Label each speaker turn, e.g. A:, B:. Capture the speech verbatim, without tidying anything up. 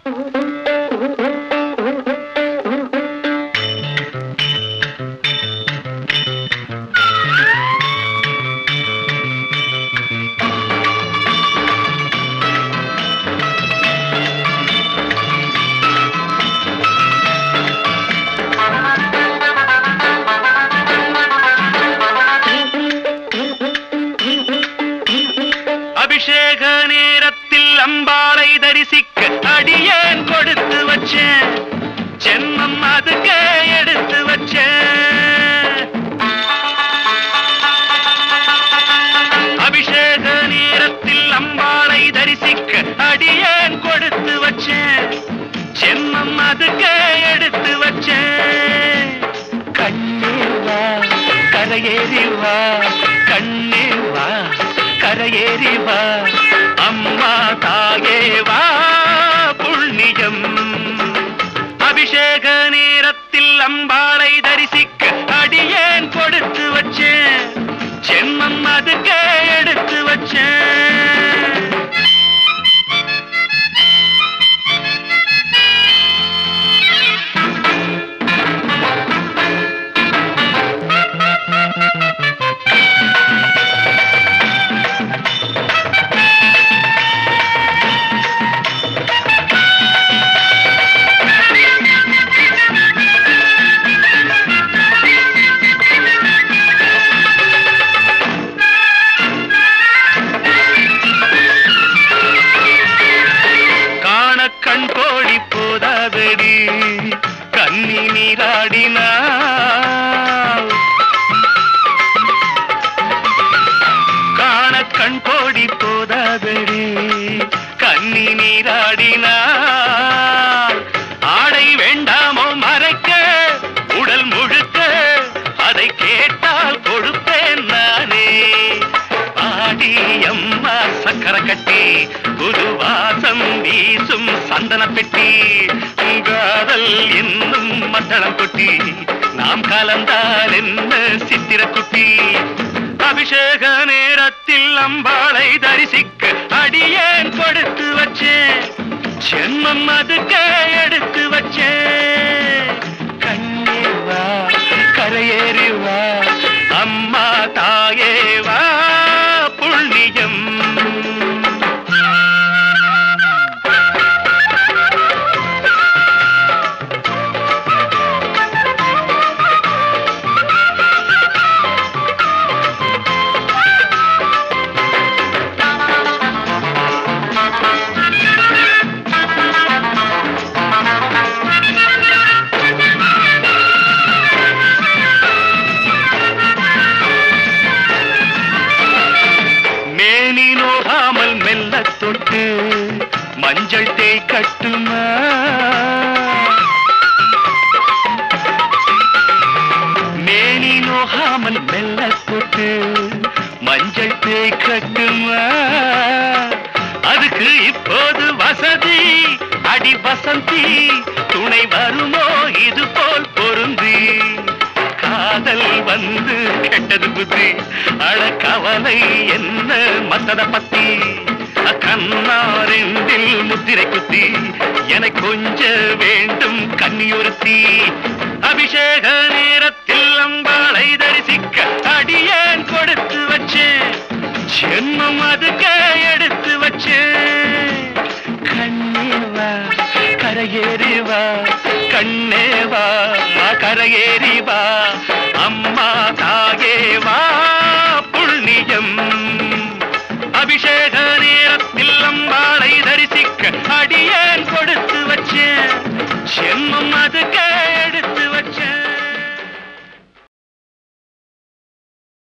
A: அபிஷேக நேரத்தில் அம்பாளை தரிசிக்க அடியேன் கொடுத்து வச்சேன், ஜென்மம் அதுக்கே எடுத்து வச்சேன். அபிஷேக நேரத்தில் அம்பாளை தரிசிக்க அடியேன் கொடுத்து வச்சேன், ஜென்மம் அதுக்கே எடுத்து வச்சேன். கண்ணே வா கரையேறி வா, கண்ணே வா கரையேறி வா, அம்மா தாயே வா புண்ணியம். அபிஷேக நேரத்தில் அம்பாளை தரிசிக்க அடியேன் கொடுத்து வச்சேன், ஜென்மம் அதுக்கே எடுத்து வச்சேன். கண் கோடி போதாதடி கண்ணி நீராடினாள், காண கண் கோடி போதாதடி கண்ணி நீராடினாள். ஆடை வேண்டாமோ மறைக்க உடல் முழுக்க, அதை கேட்டால் கொடுப்பேன் நானே. ஆடி அம்மா சக்கர கட்டி புதுவாசம் வீசும் சந்தன பெட்டி, காதல் என்னும் மத்தளம் கொட்டி, நாம் கலந்தால் என்ன சித்திர குட்டி. அபிஷேக நேரத்தில் அம்பாளை தரிசிக்க அடியேன் கொடுத்து வச்சேன், ஜென்மம் அதுக்கே எடுத்து வச்சேன். கண்ணே வா கரையேறி வா, அம்மா தாயே வா புண்ணியம். தொட்டு மஞ்சள் தேய் கட்டுமா, மேனி நோகாமல் மெல்ல தொட்டு மஞ்சள் தேய் கட்டுமா. அதுக்கு இப்போது வசதி அடி வசந்தி, துணை வருமோ இது போல் பொருந்தி. காதல் வந்து கெட்டது புத்தி, அழ கவலை என்ன மத்தத பத்தி. கண்ணாரெண்டில் முத்திரை குத்தி என கொஞ்ச வேண்டும் கன்னியொருத்தி. அபிஷேக நேரத்தில் அம்பாளை தரிசிக்க அடியேன் கொடுத்து வச்சேன், ஜென்மம் அதுக்கே எடுத்து வச்சேன். கண்ணே வா கரையேறி வா, கண்ணே வா கரையேறி வா, அம்மா தாயே வா புண்ணியம். அபிஷேக நேரத்தில் அம்பாளை தரிசிக்க அடியேன் கொடுத்து வச்சேன், ஜென்மம் அதுக்கே